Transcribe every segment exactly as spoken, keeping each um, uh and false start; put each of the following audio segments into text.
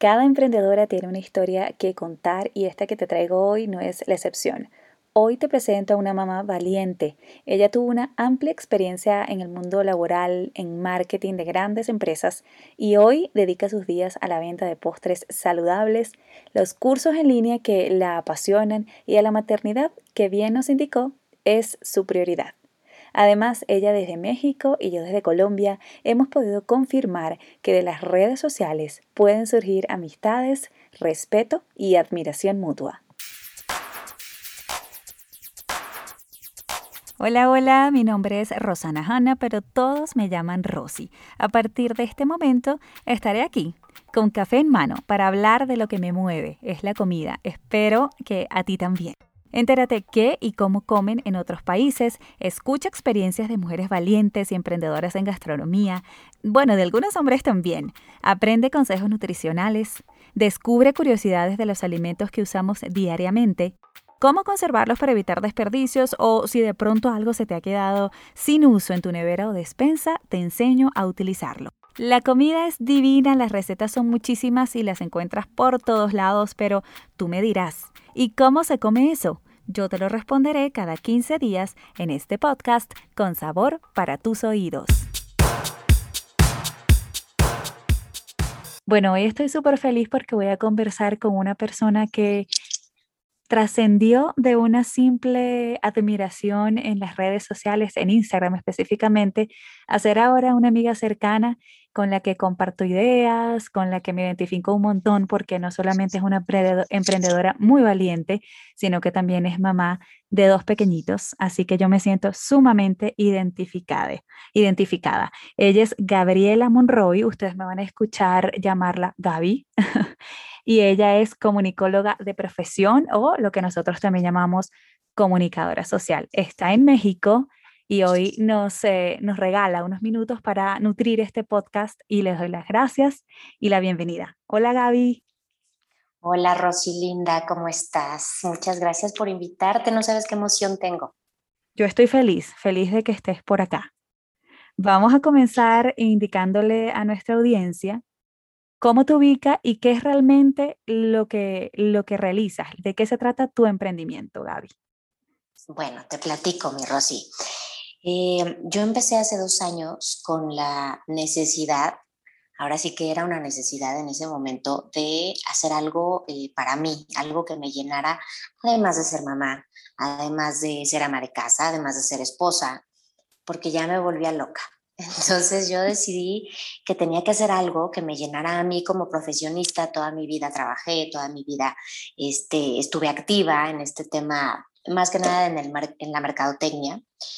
Cada emprendedora tiene una historia que contar y esta que te traigo hoy no es la excepción. Hoy te presento a una mamá valiente. Ella tuvo una amplia experiencia en el mundo laboral, en marketing de grandes empresas y hoy dedica sus días a la venta de postres saludables, los cursos en línea que la apasionan y a la maternidad que bien nos indicó es su prioridad. Además, ella desde México y yo desde Colombia hemos podido confirmar que de las redes sociales pueden surgir amistades, respeto y admiración mutua. Hola, hola, mi nombre es Rosana Hanna, pero todos me llaman Rosy. A partir de este momento estaré aquí, con café en mano, para hablar de lo que me mueve, es la comida. Espero que a ti también. Entérate qué y cómo comen en otros países, escucha experiencias de mujeres valientes y emprendedoras en gastronomía, bueno, de algunos hombres también, aprende consejos nutricionales, descubre curiosidades de los alimentos que usamos diariamente, cómo conservarlos para evitar desperdicios o si de pronto algo se te ha quedado sin uso en tu nevera o despensa, te enseño a utilizarlo. La comida es divina, las recetas son muchísimas y las encuentras por todos lados, pero tú me dirás, ¿y cómo se come eso? Yo te lo responderé cada quince días en este podcast con sabor para tus oídos. Bueno, hoy estoy súper feliz porque voy a conversar con una persona que trascendió de una simple admiración en las redes sociales, en Instagram específicamente, a ser ahora una amiga cercana con la que comparto ideas, con la que me identifico un montón porque no solamente es una emprendedora emprendedora muy valiente, sino que también es mamá de dos pequeñitos, así que yo me siento sumamente identificada. identificada. Ella es Gabriela Monroy, ustedes me van a escuchar llamarla Gaby. Y ella es comunicóloga de profesión o lo que nosotros también llamamos comunicadora social. Está en México y hoy nos, eh, nos regala unos minutos para nutrir este podcast y les doy las gracias y la bienvenida. Hola Gaby. Hola Rosy linda, ¿cómo estás? Muchas gracias por invitarte, no sabes qué emoción tengo. Yo estoy feliz, feliz de que estés por acá. Vamos a comenzar indicándole a nuestra audiencia cómo te ubica y qué es realmente lo que, lo que realizas, de qué se trata tu emprendimiento, Gaby. Bueno, te platico, mi Rosy. Eh, yo empecé hace dos años con la necesidad, ahora sí que era una necesidad en ese momento, de hacer algo eh, para mí, algo que me llenara, además de ser mamá, además de ser ama de casa, además de ser esposa, porque ya me volvía loca. Entonces yo decidí que tenía que hacer algo que me llenara a mí como profesionista. Toda mi vida trabajé, toda mi vida este, estuve activa en este tema, más que nada en, el, en la mercadotecnia.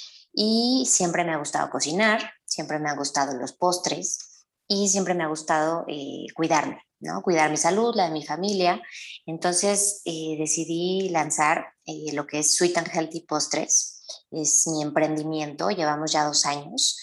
Y siempre me ha gustado cocinar, siempre me han gustado los postres y siempre me ha gustado eh, cuidarme, ¿no? Cuidar mi salud, la de mi familia. Entonces eh, decidí lanzar eh, lo que es Sweet and Healthy Postres. Es mi emprendimiento, llevamos ya dos años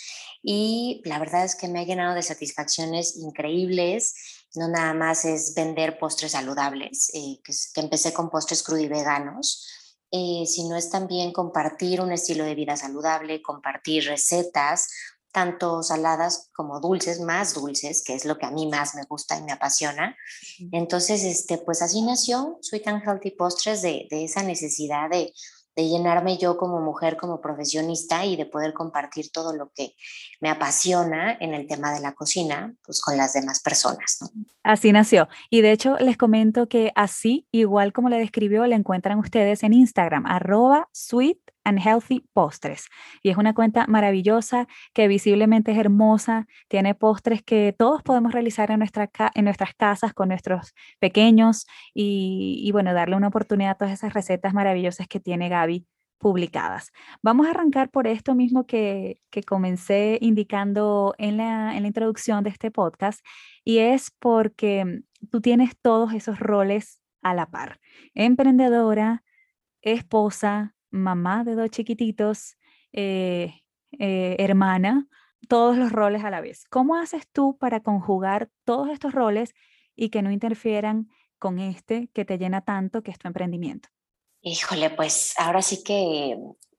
y la verdad es que me ha llenado de satisfacciones increíbles. No nada más es vender postres saludables, eh, que, que empecé con postres crudiveganos, eh, sino es también compartir un estilo de vida saludable, compartir recetas, tanto saladas como dulces, más dulces, que es lo que a mí más me gusta y me apasiona. Entonces, este, pues así nació Sweet and Healthy Postres de, de esa necesidad de, de llenarme yo como mujer, como profesionista y de poder compartir todo lo que me apasiona en el tema de la cocina, pues con las demás personas, ¿no? Así nació. Y de hecho les comento que así, igual como le describió, la encuentran ustedes en Instagram, arroba sweet and healthy postres. Y es una cuenta maravillosa que visiblemente es hermosa, tiene postres que todos podemos realizar en, nuestra ca- en nuestras casas con nuestros pequeños y, y bueno, darle una oportunidad a todas esas recetas maravillosas que tiene Gaby publicadas. Vamos a arrancar por esto mismo que, que comencé indicando en la, en la introducción de este podcast y es porque tú tienes todos esos roles a la par. Emprendedora, esposa, mamá de dos chiquititos, eh, eh, hermana, todos los roles a la vez. ¿Cómo haces tú para conjugar todos estos roles y que no interfieran con este que te llena tanto, que es tu emprendimiento? Híjole, pues ahora sí que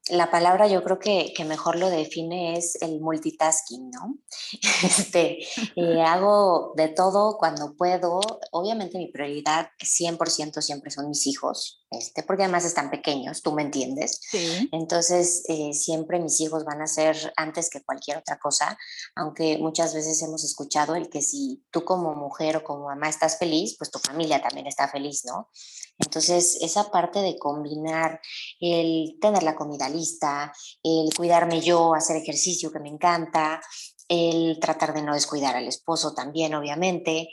la palabra yo creo que, que mejor lo define es el multitasking, ¿no? Este, eh, hago de todo cuando puedo. Obviamente mi prioridad cien por ciento siempre son mis hijos, este, porque además están pequeños, tú me entiendes. Sí. Entonces, eh, siempre mis hijos van a ser antes que cualquier otra cosa, aunque muchas veces hemos escuchado el que si tú como mujer o como mamá estás feliz, pues tu familia también está feliz, ¿no? Entonces, esa parte de combinar el tener la comida lista, el cuidarme yo, hacer ejercicio que me encanta, el tratar de no descuidar al esposo también, obviamente,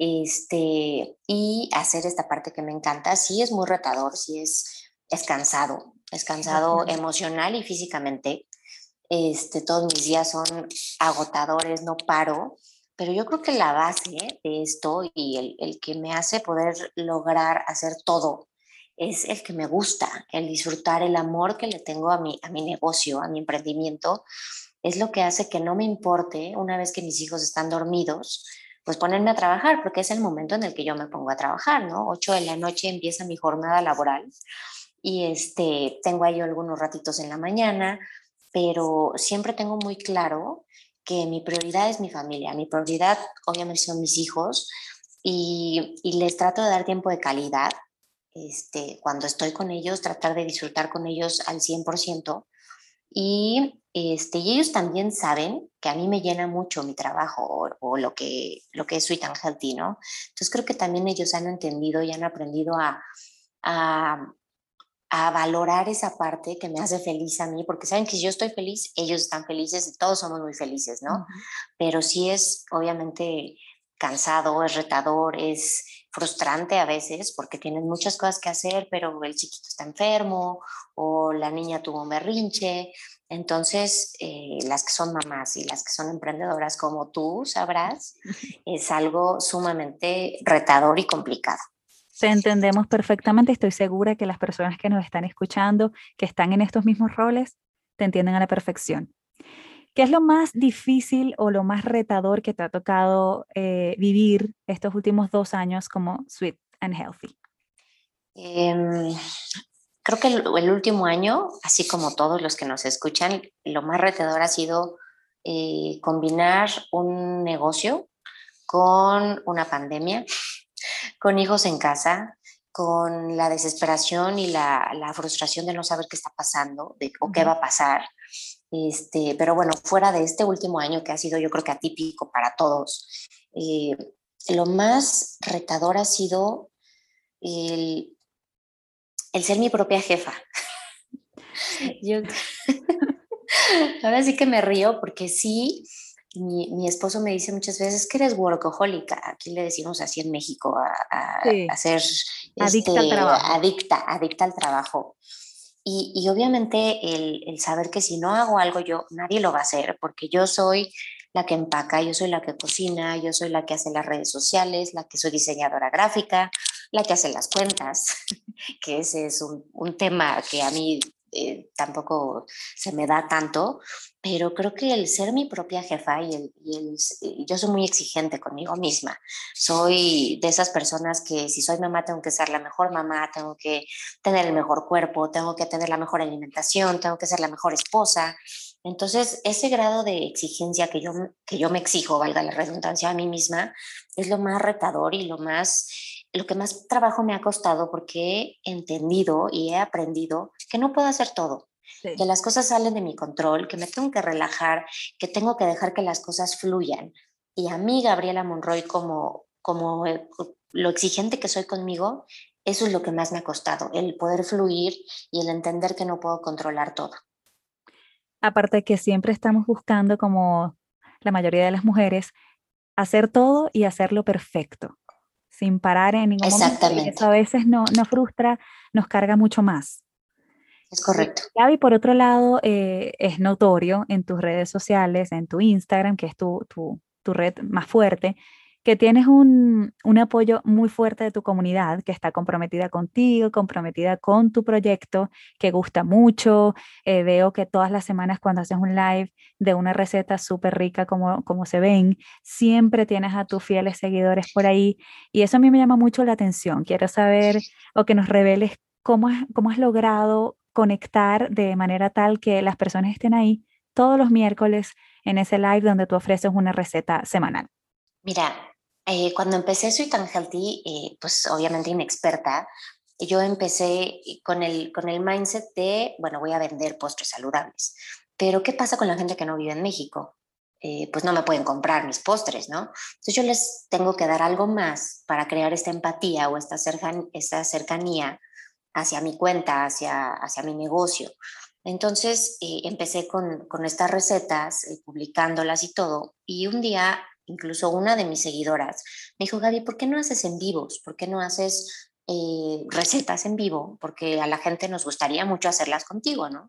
este, y hacer esta parte que me encanta, sí es muy retador, sí es, es cansado, es cansado Bastante. emocional y físicamente. Este, todos mis días son agotadores, no paro, pero yo creo que la base de esto y el, el que me hace poder lograr hacer todo es el que me gusta, el disfrutar, el amor que le tengo a mi, a mi negocio, a mi emprendimiento, es lo que hace que no me importe una vez que mis hijos están dormidos, pues ponerme a trabajar, porque es el momento en el que yo me pongo a trabajar, ¿no? Ocho de la noche empieza mi jornada laboral y este, tengo ahí algunos ratitos en la mañana, pero siempre tengo muy claro que mi prioridad es mi familia, mi prioridad obviamente son mis hijos y, y les trato de dar tiempo de calidad. Este, cuando estoy con ellos, tratar de disfrutar con ellos al cien por ciento. Y, este, y ellos también saben que a mí me llena mucho mi trabajo o, o lo, que, lo que es Sweet and Healthy, ¿no? Entonces creo que también ellos han entendido y han aprendido a, a, a valorar esa parte que me hace feliz a mí, porque saben que si yo estoy feliz, ellos están felices y todos somos muy felices, ¿no? Ujú. Pero sí es obviamente cansado, es retador, es frustrante a veces porque tienes muchas cosas que hacer, pero el chiquito está enfermo o la niña tuvo un berrinche. Entonces, eh, las que son mamás y las que son emprendedoras como tú sabrás, es algo sumamente retador y complicado. Te entendemos perfectamente. Estoy segura que las personas que nos están escuchando, que están en estos mismos roles, te entienden a la perfección. ¿Qué es lo más difícil o lo más retador que te ha tocado eh, vivir estos últimos dos años como Sweet and Healthy? Em, Creo que el, el último año, así como todos los que nos escuchan, lo más retador ha sido eh, combinar un negocio con una pandemia, con hijos en casa, con la desesperación y la, la frustración de no saber qué está pasando de, o qué Ujú. va a pasar. Este, pero bueno, fuera de este último año que ha sido yo creo que atípico para todos, eh, lo más retador ha sido el, el ser mi propia jefa. Sí. Yo ahora sí que me río porque sí, mi, mi esposo me dice muchas veces que eres workahólica, aquí le decimos así en México, a, a, a Sí, ser adicta al este, trabajo. adicta, adicta al trabajo. Y, y obviamente el, el saber que si no hago algo yo, nadie lo va a hacer, porque yo soy la que empaca, yo soy la que cocina, yo soy la que hace las redes sociales, la que soy diseñadora gráfica, la que hace las cuentas, que ese es un, un tema que a mí eh, tampoco se me da tanto, pero creo que el ser mi propia jefa y, el, y el, y yo soy muy exigente conmigo misma. Soy de esas personas que si soy mamá tengo que ser la mejor mamá, tengo que tener el mejor cuerpo, tengo que tener la mejor alimentación, tengo que ser la mejor esposa. Entonces, ese grado de exigencia que yo, que yo me exijo, valga la redundancia, a mí misma, es lo más retador y lo más, lo que más trabajo me ha costado porque he entendido y he aprendido que no puedo hacer todo, que Sí. las cosas salen de mi control, que me tengo que relajar, que tengo que dejar que las cosas fluyan. Y a mí, Gabriela Monroy, como, como eh, lo exigente que soy conmigo, eso es lo que más me ha costado, el poder fluir y el entender que no puedo controlar todo. Aparte de que siempre estamos buscando, como la mayoría de las mujeres, hacer todo y hacerlo perfecto, sin parar en ningún momento, y eso Exactamente, a veces no, nos frustra, nos carga mucho más. es Eh, correcto. Gaby, por otro lado, eh, es notorio en tus redes sociales, en tu Instagram, que es tu, tu, tu red más fuerte, que tienes un, un apoyo muy fuerte de tu comunidad, que está comprometida contigo, comprometida con tu proyecto, que gusta mucho. Eh, veo que todas las semanas cuando haces un live de una receta súper rica como, como se ven, siempre tienes a tus fieles seguidores por ahí, y eso a mí me llama mucho la atención. Quiero saber o que nos reveles cómo has, cómo has logrado conectar de manera tal que las personas estén ahí todos los miércoles en ese live donde tú ofreces una receta semanal? Mira, eh, cuando empecé Sweet and Healthy, eh, pues obviamente inexperta, yo empecé con el, con el mindset de, bueno, voy a vender postres saludables. Pero ¿qué pasa con la gente que no vive en México? Eh, pues no me pueden comprar mis postres, ¿no? Entonces yo les tengo que dar algo más para crear esta empatía o esta, cercan, esta cercanía hacia mi cuenta, hacia, hacia mi negocio. Entonces eh, empecé con, con estas recetas, eh, publicándolas y todo, y un día incluso una de mis seguidoras me dijo, Gaby, ¿por qué no haces en vivos? ¿Por qué no haces eh, recetas en vivo? Porque a la gente nos gustaría mucho hacerlas contigo, ¿no?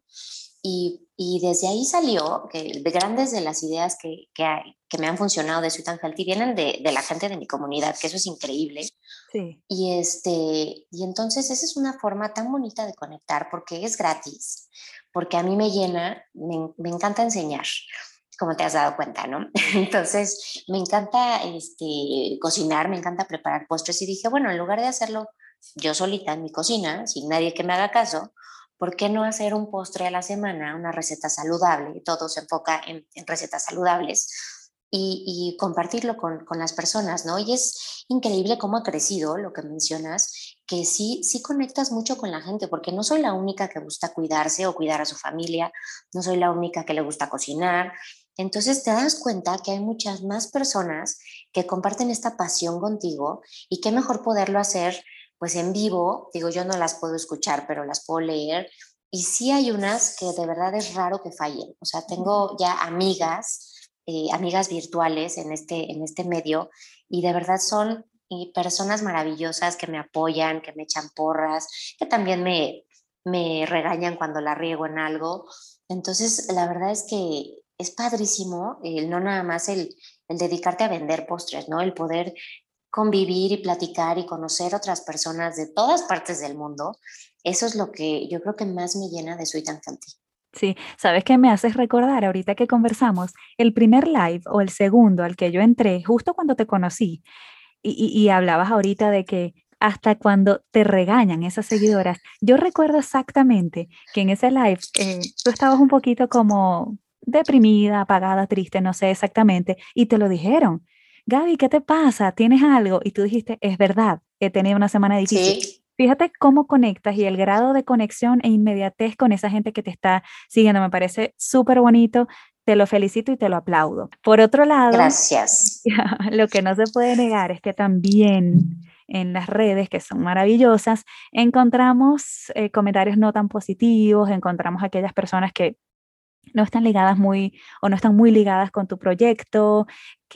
Y, y desde ahí salió que de grandes de las ideas que, que, hay, que me han funcionado de Sweet and Healthy vienen de, de la gente de mi comunidad, que eso es increíble. Sí. Y, este, y entonces esa es una forma tan bonita de conectar porque es gratis, porque a mí me llena, me, me encanta enseñar, como te has dado cuenta, ¿no? Entonces me encanta este, cocinar, me encanta preparar postres y dije, bueno, en lugar de hacerlo yo solita en mi cocina, sin nadie que me haga caso, ¿por qué no hacer un postre a la semana, una receta saludable? Todo se enfoca en, en recetas saludables y, y compartirlo con, con, las personas, ¿no? Y es increíble cómo ha crecido lo que mencionas, que sí, sí conectas mucho con la gente, porque no soy la única que gusta cuidarse o cuidar a su familia, no soy la única que le gusta cocinar. Entonces te das cuenta que hay muchas más personas que comparten esta pasión contigo y qué mejor poderlo hacer pues en vivo. Digo, yo no las puedo escuchar, pero las puedo leer. Y sí hay unas que de verdad es raro que fallen. O sea, tengo ya amigas eh, amigas virtuales en este, en este medio y de verdad son y personas maravillosas que me apoyan, que me echan porras, que también me, me regañan cuando la riego en algo. Entonces, la verdad es que es padrísimo el no nada más el, el dedicarte a vender postres, ¿no? El poder convivir y platicar y conocer otras personas de todas partes del mundo. Eso es lo que yo creo que más me llena de Sweet and Healthy. Sí, ¿sabes qué me haces recordar ahorita que conversamos? El primer live o el segundo al que yo entré, justo cuando te conocí, y, y- y hablabas ahorita de que hasta cuando te regañan esas seguidoras, yo recuerdo exactamente que en ese live eh, tú estabas un poquito como deprimida, apagada, triste, no sé exactamente, y te lo dijeron. Gaby, ¿qué te pasa? ¿Tienes algo? Y tú dijiste, es verdad, he tenido una semana difícil. Sí, Fíjate cómo conectas y el grado de conexión e inmediatez con esa gente que te está siguiendo. Me parece súper bonito. Te lo felicito y te lo aplaudo. Por otro lado, gracias. lo que no se puede negar es que también en las redes, que son maravillosas, encontramos eh, comentarios no tan positivos, encontramos aquellas personas que no están ligadas muy o no están muy ligadas con tu proyecto,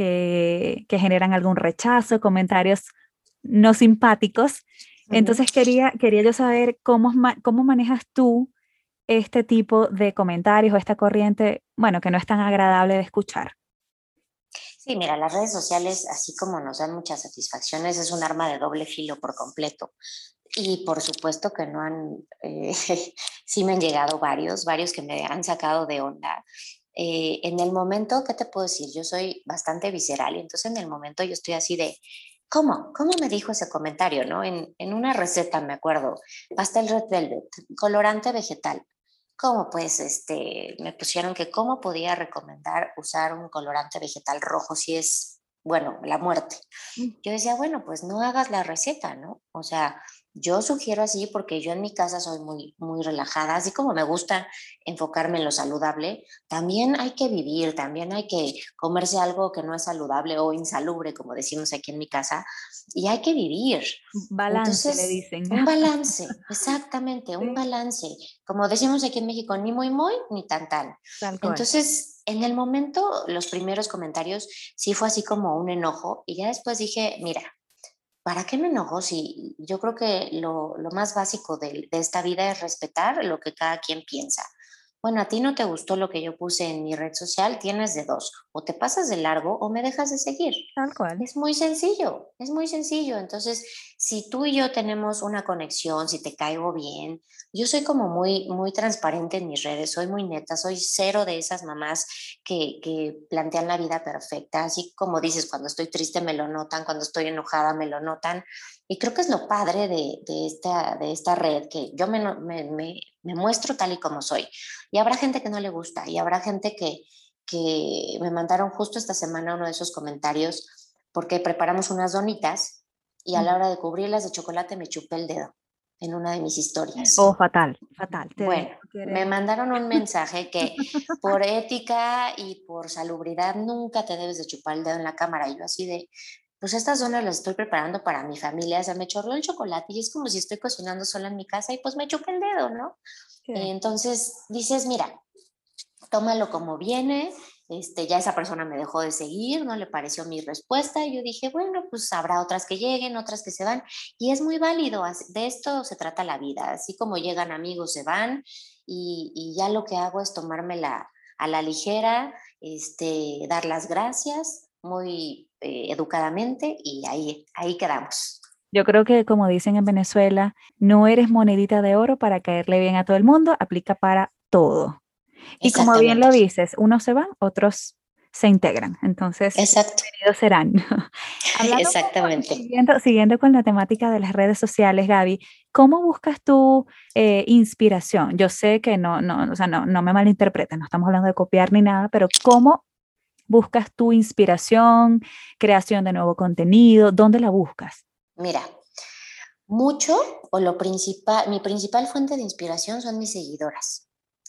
que, que generan algún rechazo, comentarios no simpáticos. Ujú. Entonces quería, quería yo saber cómo, ma- cómo manejas tú este tipo de comentarios o esta corriente, bueno, que no es tan agradable de escuchar. Sí, mira, las redes sociales, así como nos dan muchas satisfacciones, es un arma de doble filo por completo. Y por supuesto que no han, eh, sí me han llegado varios, varios que me han sacado de onda. Eh, en el momento, ¿qué te puedo decir? Yo soy bastante visceral y entonces en el momento yo estoy así de, ¿cómo? ¿Cómo me dijo ese comentario? ¿No? En, en una receta, me acuerdo, pastel red velvet, colorante vegetal. ¿Cómo pues este, me pusieron que cómo podía recomendar usar un colorante vegetal rojo si es, bueno, la muerte? Mm. Yo decía, bueno, pues no hagas la receta, ¿no? O sea, yo sugiero así porque yo en mi casa soy muy, muy relajada, así como me gusta enfocarme en lo saludable, también hay que vivir, también hay que comerse algo que no es saludable o insalubre, como decimos aquí en mi casa, y hay que vivir. Balance, le Entonces, dicen. un balance, exactamente, un Sí, balance. Como decimos aquí en México, ni muy muy, ni tan tan. tal cual. Entonces, en el momento, los primeros comentarios sí fue así como un enojo y ya después dije, mira, ¿para qué me enojo si yo creo que lo, lo más básico de, de esta vida es respetar lo que cada quien piensa? Bueno, a ti no te gustó lo que yo puse en mi red social, tienes de dos, o te pasas de largo o me dejas de seguir. Tal cual. Es muy sencillo, es muy sencillo. Entonces, si tú y yo tenemos una conexión, si te caigo bien, yo soy como muy, muy transparente en mis redes, soy muy neta, soy cero de esas mamás que, que plantean la vida perfecta. Así como dices, cuando estoy triste me lo notan, cuando estoy enojada me lo notan. Y creo que es lo padre de, de esta, de esta red, que yo me, no- me, me me muestro tal y como soy. Y habrá gente que no le gusta y habrá gente que, que me mandaron justo esta semana uno de esos comentarios porque preparamos unas donitas y a la hora de cubrirlas de chocolate me chupé el dedo en una de mis Oh, historias. fatal, fatal. Te Bueno, me quieres. mandaron un mensaje que por ética y por salubridad nunca te debes de chupar el dedo en la cámara. Y yo así de, pues estas donas las estoy preparando para mi familia, o sea, me chorreó el chocolate y es como si estoy cocinando sola en mi casa y pues me chupé el dedo, ¿no? ¿Qué? Entonces dices, mira, tómalo como viene. Este, ya esa persona me dejó de seguir, no le pareció mi respuesta y yo dije, bueno, pues habrá otras que lleguen, otras que se van y es muy válido, de esto se trata la vida, así como llegan amigos se van y, y ya lo que hago es tomármela a la ligera, este, dar las gracias muy eh, educadamente y ahí, ahí quedamos. Yo creo que, como dicen en Venezuela, no eres monedita de oro para caerle bien a todo el mundo, aplica para todo. Y como bien Exactamente, lo dices, unos se van, otros se integran. Entonces, exacto, bienvenidos serán. Hablando un poco, exactamente. siguiendo, siguiendo con la temática de las redes sociales, Gaby, ¿cómo buscas tu eh, inspiración? Yo sé que no, no, o sea, no, no me malinterpretes, no estamos hablando de copiar ni nada, pero ¿cómo buscas tu inspiración, creación de nuevo contenido? ¿Dónde la buscas? Mira, mucho o lo principal, mi principal fuente de inspiración son mis seguidoras.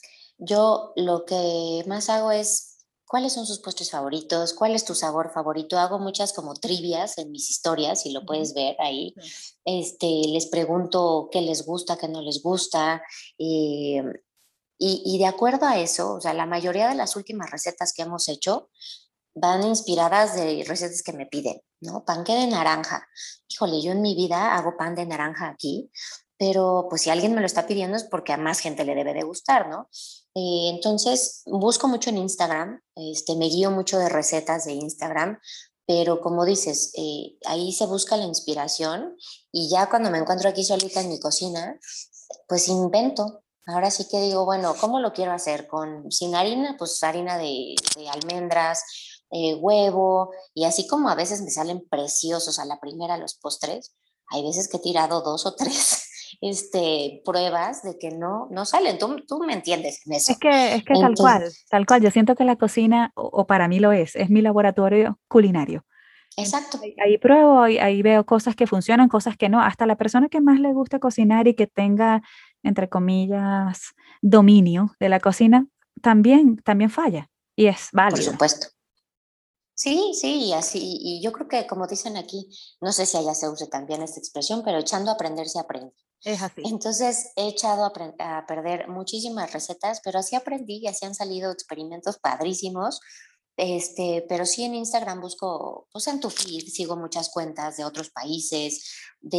Yo lo que más hago es, ¿cuáles son sus postres favoritos? ¿Cuál es tu sabor favorito? Hago muchas como trivias en mis historias, si lo Ujú. puedes ver ahí. Sí. Este, les pregunto qué les gusta, qué no les gusta. eh, y, y de acuerdo a eso, o sea, la mayoría de las últimas recetas que hemos hecho van inspiradas de recetas que me piden, ¿no? Panque de naranja. Híjole, yo en mi vida hago pan de naranja aquí, pero pues si alguien me lo está pidiendo es porque a más gente le debe de gustar, ¿no? Eh, entonces, busco mucho en Instagram, este, me guío mucho de recetas de Instagram, pero como dices, eh, ahí se busca la inspiración y ya cuando me encuentro aquí solita en mi cocina, pues invento. Ahora sí que digo, bueno, ¿cómo lo quiero hacer? Con, sin harina, pues harina de, de almendras, eh, huevo, y así como a veces me salen preciosos a la primera los postres, hay veces que he tirado dos o tres este, pruebas de que no, no salen. Tú, tú me entiendes en Es eso. que, es que tal Entonces, cual, tal cual. Yo siento que la cocina, o, o para mí lo es, es mi laboratorio culinario. Entonces, exacto, ahí, ahí pruebo, ahí, ahí veo cosas que funcionan, cosas que no. Hasta la persona que más le gusta cocinar y que tenga, entre comillas, dominio de la cocina, también, también falla. Y es por válido. supuesto. Sí, sí, y así, y yo creo que como dicen aquí, no sé si allá se use también esta expresión, pero echando a aprender se aprende. Es así. Entonces he echado a, apren- a perder muchísimas recetas, pero así aprendí y así han salido experimentos padrísimos. Este, pero sí en Instagram busco, pues en tu feed sigo muchas cuentas de otros países,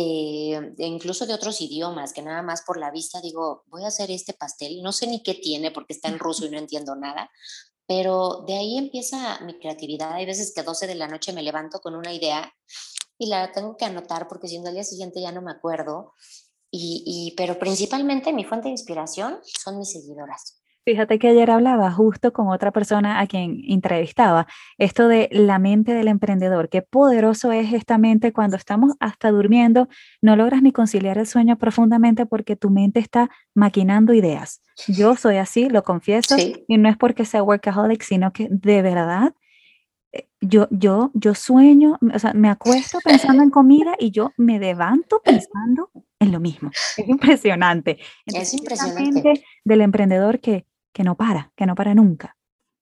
de, de incluso de otros idiomas, que nada más por la vista digo, voy a hacer este pastel, no sé ni qué tiene porque está en ruso y no entiendo nada, pero de ahí empieza mi creatividad. Hay veces que doce de la noche me levanto con una idea y la tengo que anotar porque si no al día siguiente ya no me acuerdo. Y, y, pero principalmente mi fuente de inspiración son mis seguidoras. Fíjate que ayer hablaba justo con otra persona a quien entrevistaba, esto de la mente del emprendedor, qué poderoso es esta mente cuando estamos hasta durmiendo, no logras ni conciliar el sueño profundamente porque tu mente está maquinando ideas. Yo soy así, lo confieso, Sí, y no es porque sea workaholic, sino que de verdad eh, yo, yo, yo sueño, o sea, me acuesto pensando en comida y yo me levanto pensando en lo mismo. Es impresionante. es Entonces, esa impresionante. mente del emprendedor que, que no para, que no para nunca.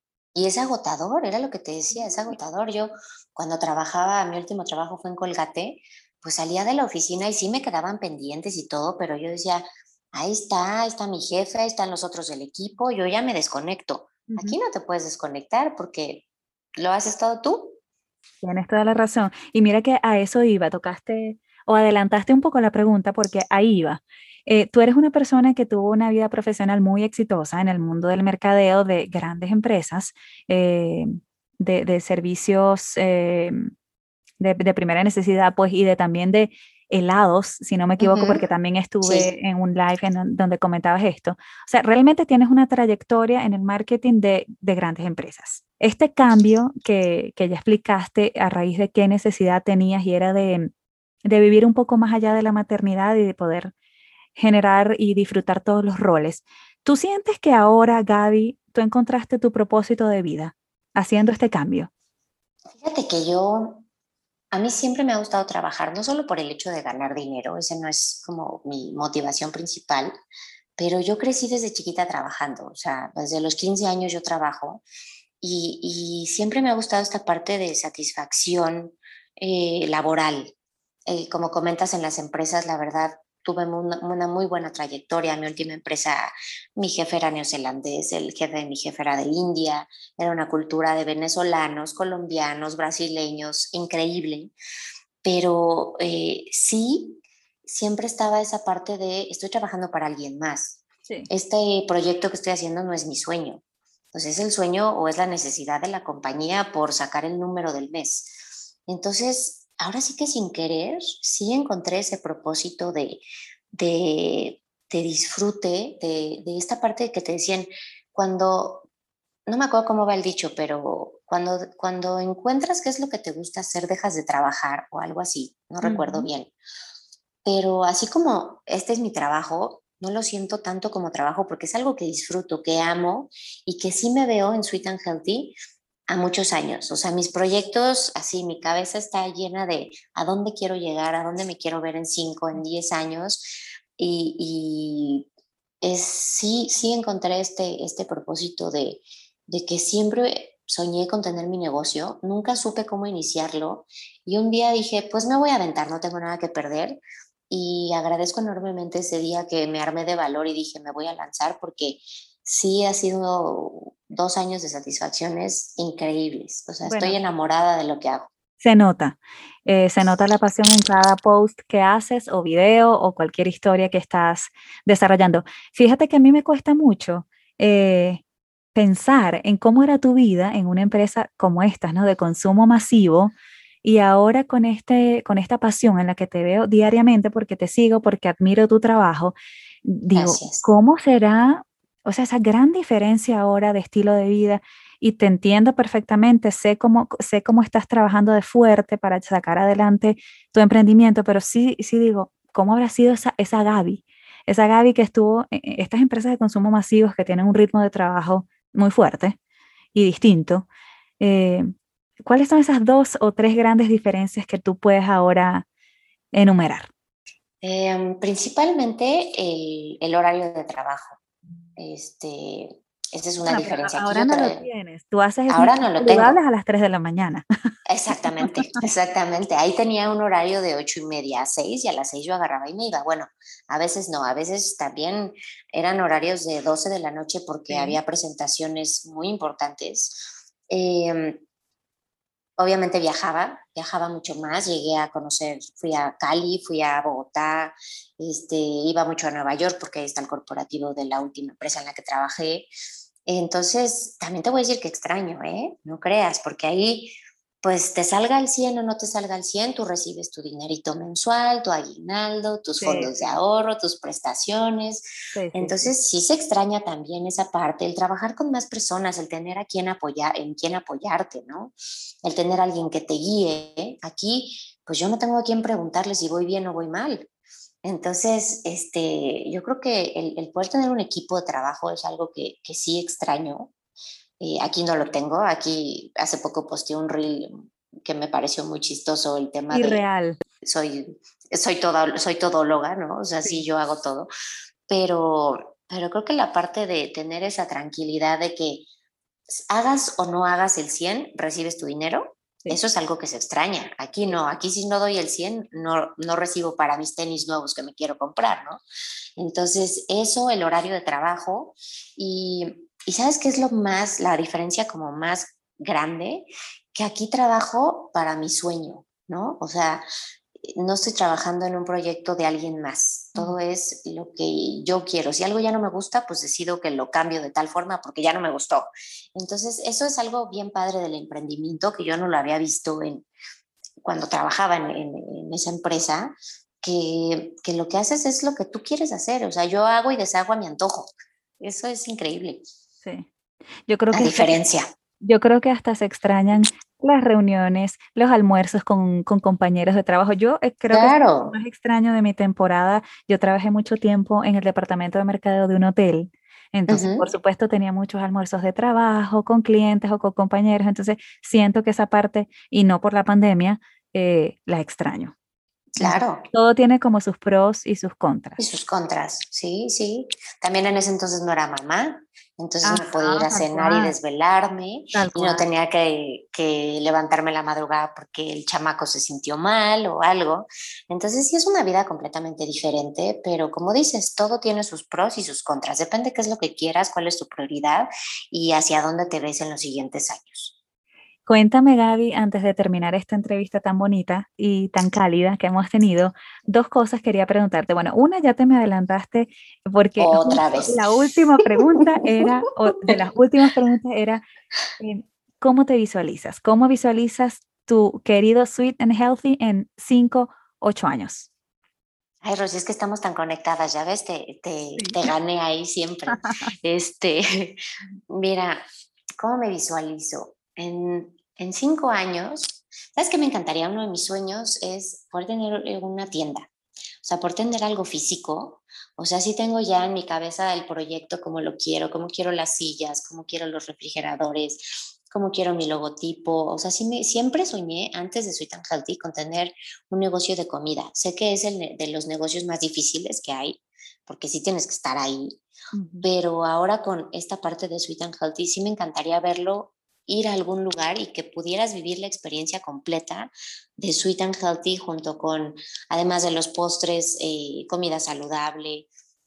Y es agotador, era lo que te decía, es agotador. Yo cuando trabajaba, mi último trabajo fue en Colgate, pues salía de la oficina y sí me quedaban pendientes y todo, pero yo decía, ahí está, ahí está mi jefe, ahí están los otros del equipo, yo ya me desconecto. Ujú. Aquí no te puedes desconectar porque lo haces todo tú. Tienes toda la razón. Y mira que a eso iba, tocaste o adelantaste un poco la pregunta porque ahí iba. Eh, tú eres una persona que tuvo una vida profesional muy exitosa en el mundo del mercadeo de grandes empresas, eh, de, de servicios eh, de, de primera necesidad, pues, y de también de helados, si no me equivoco, Ujú. porque también Sí, estuve en un live en don- donde comentabas esto. O sea, realmente tienes una trayectoria en el marketing de, de grandes empresas. Este cambio que, que ya explicaste a raíz de qué necesidad tenías y era de, de vivir un poco más allá de la maternidad y de poder generar y disfrutar todos los roles. ¿Tú sientes que ahora, Gaby, tú encontraste tu propósito de vida haciendo este cambio? Fíjate que yo, a mí siempre me ha gustado trabajar, no solo por el hecho de ganar dinero, ese no es como mi motivación principal, pero yo crecí desde chiquita trabajando, o sea, desde los quince años yo trabajo y, y siempre me ha gustado esta parte de satisfacción eh, laboral. Eh, como comentas en las empresas, la verdad, tuve una, una muy buena trayectoria. Mi última empresa, mi jefe era neozelandés, el jefe de mi jefe era de India, era una cultura de venezolanos, colombianos, brasileños, increíble. Pero eh, sí, siempre estaba esa parte de estoy trabajando para alguien más. Sí. Este proyecto que estoy haciendo no es mi sueño. Pues es el sueño o es la necesidad de la compañía por sacar el número del mes. Entonces, ahora sí que sin querer, sí encontré ese propósito de, de, de disfrute, de, de esta parte que te decían, cuando, no me acuerdo cómo va el dicho, pero cuando, cuando encuentras qué es lo que te gusta hacer, dejas de trabajar o algo así, no recuerdo Ujú. bien. Pero así como este es mi trabajo, no lo siento tanto como trabajo porque es algo que disfruto, que amo y que sí me veo en Sweet and Healthy a muchos años. O sea, mis proyectos, así, mi cabeza está llena de a dónde quiero llegar, a dónde me quiero ver en cinco, en diez años. Y, y es, sí, sí encontré este, este propósito de, de que siempre soñé con tener mi negocio, nunca supe cómo iniciarlo y un día dije, pues me voy a aventar, no tengo nada que perder y agradezco enormemente ese día que me armé de valor y dije, me voy a lanzar porque sí ha sido dos años de satisfacciones increíbles. O sea, estoy Bueno, enamorada de lo que hago. se nota, eh, se nota la pasión en cada post que haces o video o cualquier historia que estás desarrollando. Fíjate que a mí me cuesta mucho eh, pensar en cómo era tu vida en una empresa como esta, ¿no? De consumo masivo y ahora con este, con esta pasión en la que te veo diariamente porque te sigo, porque admiro tu trabajo, digo, Gracias. ¿cómo será, o sea, esa gran diferencia ahora de estilo de vida? Y te entiendo perfectamente, sé cómo, sé cómo estás trabajando de fuerte para sacar adelante tu emprendimiento, pero sí, sí digo, ¿cómo habrá sido esa, esa Gaby? Esa Gaby que estuvo en en estas empresas de consumo masivos que tienen un ritmo de trabajo muy fuerte y distinto. eh, ¿Cuáles son esas dos o tres grandes diferencias que tú puedes ahora enumerar? Eh, principalmente el, el horario de trabajo. Este, esa es una Bueno, pero a- diferencia. Aquí ahora yo no lo tra- tienes. Tú haces ahora snacks no lo saludables tengo. a las tres de la mañana. Exactamente, exactamente. Ahí tenía un horario de ocho y media a seis y a las seis yo agarraba y me iba. Bueno, a veces no, a veces también eran horarios de doce de la noche porque Sí. había presentaciones muy importantes. Eh, obviamente viajaba, viajaba mucho más, llegué a conocer, fui a Cali, fui a Bogotá, este, iba mucho a Nueva York porque ahí está el corporativo de la última empresa en la que trabajé. Entonces, también te voy a decir que extraño, ¿eh? No creas, porque ahí, pues te salga al cien o no te salga al cien, tú recibes tu dinerito mensual, tu aguinaldo, tus Sí, fondos de sí, ahorro, tus prestaciones. sí, sí, sí. Entonces, sí se extraña también esa parte, el trabajar con más personas, el tener a quien apoyar, en quien apoyarte, ¿no? El tener a alguien que te guíe. Aquí, pues yo no tengo a quien preguntarle si voy bien o voy mal. Entonces, este, yo creo que el, el poder tener un equipo de trabajo es algo que, que sí extraño. Eh, aquí no lo tengo. Aquí hace poco posteé un reel que me pareció muy chistoso el tema de Irreal. soy, soy, toda, soy todóloga, ¿no? O sea, sí, Sí, yo hago todo. Pero, pero creo que la parte de tener esa tranquilidad de que hagas o no hagas el cien recibes tu dinero. sí. Eso es algo que se extraña. Aquí Sí. no, aquí si no doy el cien no, no recibo para mis tenis nuevos que me quiero comprar, ¿no? Entonces, eso, el horario de trabajo y, y ¿sabes qué es lo más, la diferencia como más grande? Que aquí trabajo para mi sueño, ¿no? O sea, no estoy trabajando en un proyecto de alguien más. Mm. Todo es lo que yo quiero. Si algo ya no me gusta, pues decido que lo cambio de tal forma porque ya no me gustó. Entonces, eso es algo bien padre del emprendimiento que yo no lo había visto en, cuando trabajaba en, en, en esa empresa, que, que lo que haces es lo que tú quieres hacer. O sea, yo hago y deshago a mi antojo. Eso es increíble. Sí. Yo creo La que hasta diferencia. Yo creo que hasta se extrañan las reuniones, los almuerzos con, con compañeros de trabajo. Yo eh, creo que es lo Claro. más extraño de mi temporada. Yo trabajé mucho tiempo en el departamento de mercadeo de un hotel. Entonces, por Ujú. supuesto, tenía muchos almuerzos de trabajo con clientes o con compañeros. Entonces, siento que esa parte, y no por la pandemia, eh, la extraño. Entonces, Claro. todo tiene como sus pros y sus Y contras. sus contras, sí, sí. También en ese entonces no era mamá, entonces me podía ir Ajá, a tal cenar y cual, desvelarme tal y no cual. tenía que, que levantarme la madrugada porque el chamaco se sintió mal o algo. Entonces sí es una vida completamente diferente, pero como dices, todo tiene sus pros y sus contras. Depende qué es lo que quieras, cuál es tu prioridad y hacia dónde te ves en los siguientes años. Cuéntame, Gaby, antes de terminar esta entrevista tan bonita y tan cálida que hemos tenido, dos cosas quería preguntarte. Bueno, una ya te me adelantaste porque Otra justo vez. la última pregunta era, o de las últimas preguntas era, eh, ¿cómo te visualizas? ¿Cómo visualizas tu querido Sweet and Healthy en cinco, ocho años? Ay, Rosy, es que estamos tan conectadas, ya ves, te, te, Sí. te gané ahí siempre. Este, mira, ¿cómo me visualizo? En, en cinco años, ¿sabes qué me encantaría? Uno de mis sueños es poder tener eh, una tienda, o sea, poder tener algo físico. O sea, sí tengo ya en mi cabeza el proyecto como lo quiero, cómo quiero las sillas, cómo quiero los refrigeradores, cómo quiero mi logotipo. O sea, sí me, siempre soñé antes de Sweet and Healthy con tener un negocio de comida. Sé que es el ne- de los negocios más difíciles que hay, porque sí tienes que estar ahí, Ujú. pero ahora con esta parte de Sweet and Healthy sí me encantaría verlo, ir a algún lugar y que pudieras vivir la experiencia completa de Sweet and Healthy junto con, además de los postres, eh, comida saludable,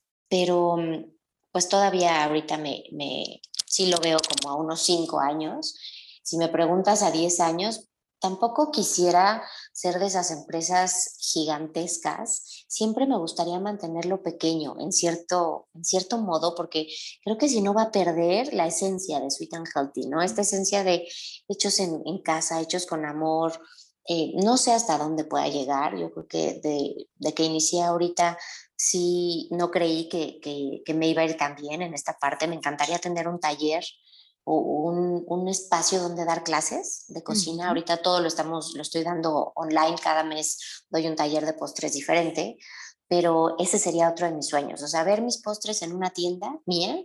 pero mm, pues todavía ahorita me, me, sí lo veo como a unos cinco años. Si me preguntas a diez años, tampoco quisiera ser de esas empresas gigantescas. Siempre me gustaría mantenerlo pequeño, en cierto, en cierto modo, porque creo que si no va a perder la esencia de Sweet and Healthy, ¿no? Esta esencia de hechos en, en casa, hechos con amor. Eh, no sé hasta dónde pueda llegar. Yo creo que de, de que inicié ahorita sí, no creí que, que, que me iba a ir tan bien en esta parte. Me encantaría tener un taller o un, un espacio donde dar clases de cocina. Ujú. Ahorita todo lo estamos, lo estoy dando online. Cada mes doy un taller de postres diferente, pero ese sería otro de mis sueños. O sea, ver mis postres en una tienda mía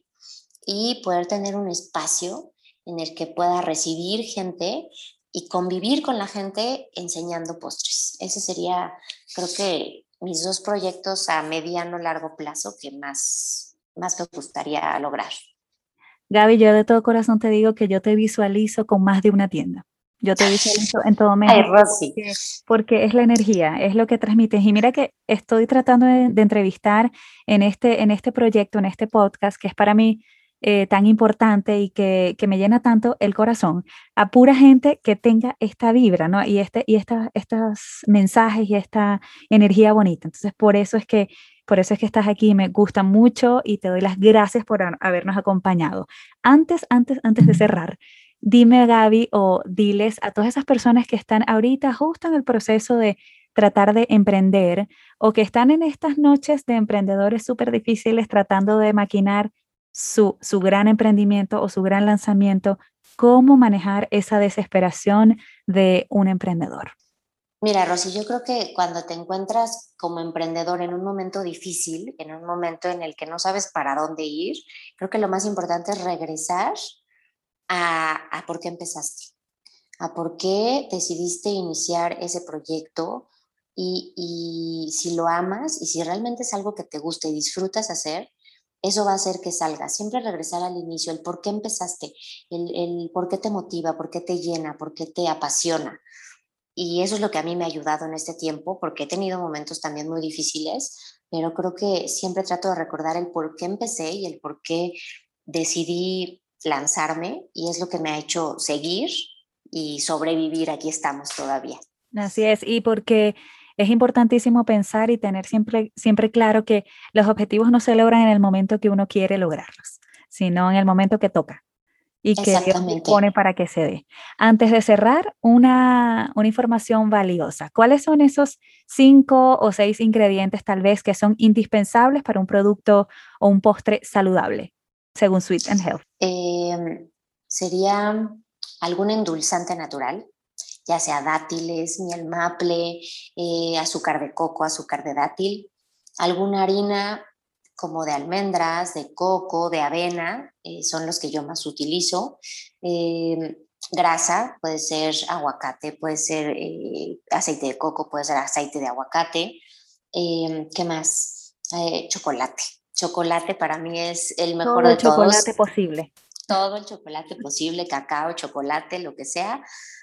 y poder tener un espacio en el que pueda recibir gente y convivir con la gente enseñando postres. Ese sería, creo que, mis dos proyectos a mediano largo plazo que más, más me gustaría lograr. Gaby, yo de todo corazón te digo que yo te visualizo con más de una tienda. Yo te visualizo en todo Ay, México Rosy. porque, porque es la energía, es lo que transmites. Y mira que estoy tratando de, de entrevistar en este, en este proyecto, en este podcast, que es para mí eh, tan importante y que, que me llena tanto el corazón, a pura gente que tenga esta vibra, ¿no? Y, este, y esta, estos mensajes y esta energía bonita. Entonces, por eso es que, por eso es que estás aquí, me gusta mucho y te doy las gracias por ha- habernos acompañado. Antes, antes, antes de cerrar, dime, Gaby, o diles a todas esas personas que están ahorita justo en el proceso de tratar de emprender o que están en estas noches de emprendedores súper difíciles tratando de maquinar su, su gran emprendimiento o su gran lanzamiento, cómo manejar esa desesperación de un emprendedor. Mira, Rosy, yo creo que cuando te encuentras como emprendedor en un momento difícil, en un momento en el que no sabes para dónde ir, creo que lo más importante es regresar a, a por qué empezaste, a por qué decidiste iniciar ese proyecto y, y si lo amas y si realmente es algo que te gusta y disfrutas hacer, eso va a hacer que salga. Siempre regresar al inicio, el por qué empezaste, el, el por qué te motiva, por qué te llena, por qué te apasiona. Y eso es lo que a mí me ha ayudado en este tiempo, porque he tenido momentos también muy difíciles, pero creo que siempre trato de recordar el por qué empecé y el por qué decidí lanzarme, y es lo que me ha hecho seguir y sobrevivir. Aquí estamos todavía. Así es, y porque es importantísimo pensar y tener siempre, siempre claro que los objetivos no se logran en el momento que uno quiere lograrlos, sino en el momento que toca y que Dios Exactamente. dispone para que se dé. Antes de cerrar, una, una información valiosa. ¿Cuáles son esos cinco o seis ingredientes tal vez que son indispensables para un producto o un postre saludable, según Sweet and Health? Eh, Sería algún endulzante natural. ya sea dátiles, miel maple, eh, azúcar de coco, azúcar de dátil, alguna harina como de almendras, de coco, de avena, eh, son los que yo más utilizo. Eh, grasa, puede ser aguacate, puede ser eh, aceite de coco, puede ser aceite de aguacate. Eh, ¿Qué más? Eh, chocolate. Chocolate para mí es el mejor Todo de el chocolate todos. posible. Todo el chocolate posible, cacao, chocolate, lo que sea,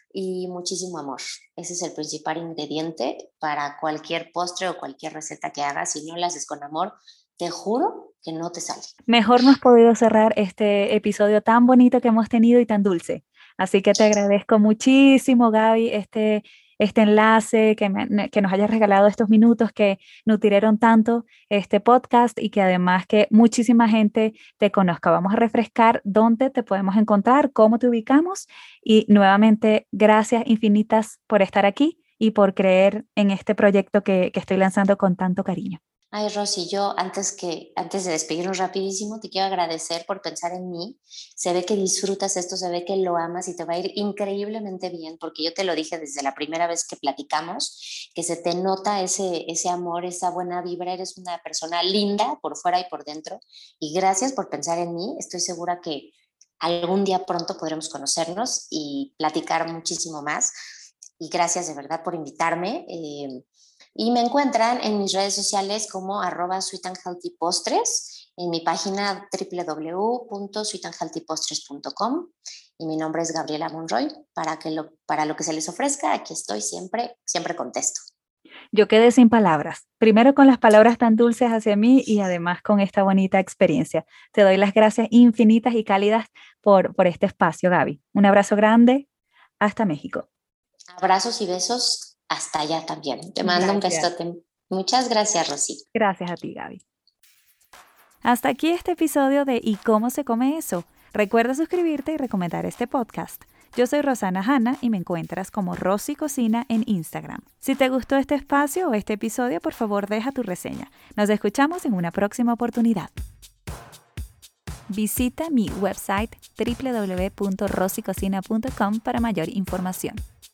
y muchísimo amor. Ese es el principal ingrediente para cualquier postre o cualquier receta que hagas. Si no la haces con amor, te juro que no te sale. Mejor no has podido cerrar este episodio tan bonito que hemos tenido y tan dulce. Así que te agradezco muchísimo, Gaby, este, este enlace, que, me- que nos hayas regalado estos minutos que nutrieron tanto este podcast y que además que muchísima gente te conozca. Vamos a refrescar dónde te podemos encontrar, cómo te ubicamos y nuevamente gracias infinitas por estar aquí y por creer en este proyecto que, que estoy lanzando con tanto cariño. Ay, Rosy, yo antes, que, antes de despedirnos rapidísimo, te quiero agradecer por pensar en mí. Se ve que disfrutas esto, se ve que lo amas y te va a ir increíblemente bien, porque yo te lo dije desde la primera vez que platicamos, que se te nota ese, ese amor, esa buena vibra, eres una persona linda por fuera y por dentro. Y gracias por pensar en mí. Estoy segura que algún día pronto podremos conocernos y platicar muchísimo más. Y gracias de verdad por invitarme. Eh, y me encuentran en mis redes sociales como arroba sweet and healthy postres, en mi página w w w punto sweet and healthy postres punto com, y mi nombre es Gabriela Monroy. Para, que lo, para lo que se les ofrezca, aquí estoy siempre, siempre contesto. Yo quedé sin palabras. Primero con las palabras tan dulces hacia mí y además con esta bonita experiencia. Te doy las gracias infinitas y cálidas por, por este espacio, Gaby. Un abrazo grande. Hasta México. Abrazos y besos hasta allá también. Te mando un Gracias. besote. Muchas gracias, Rosy. Gracias a ti, Gaby. Hasta aquí este episodio de ¿Y cómo se come eso? Recuerda suscribirte y recomendar este podcast. Yo soy Rosana Hanna y me encuentras como Rosy Cocina en Instagram. Si te gustó este espacio o este episodio, por favor deja tu reseña. Nos escuchamos en una próxima oportunidad. Visita mi website w w w punto rosy cocina punto com para mayor información.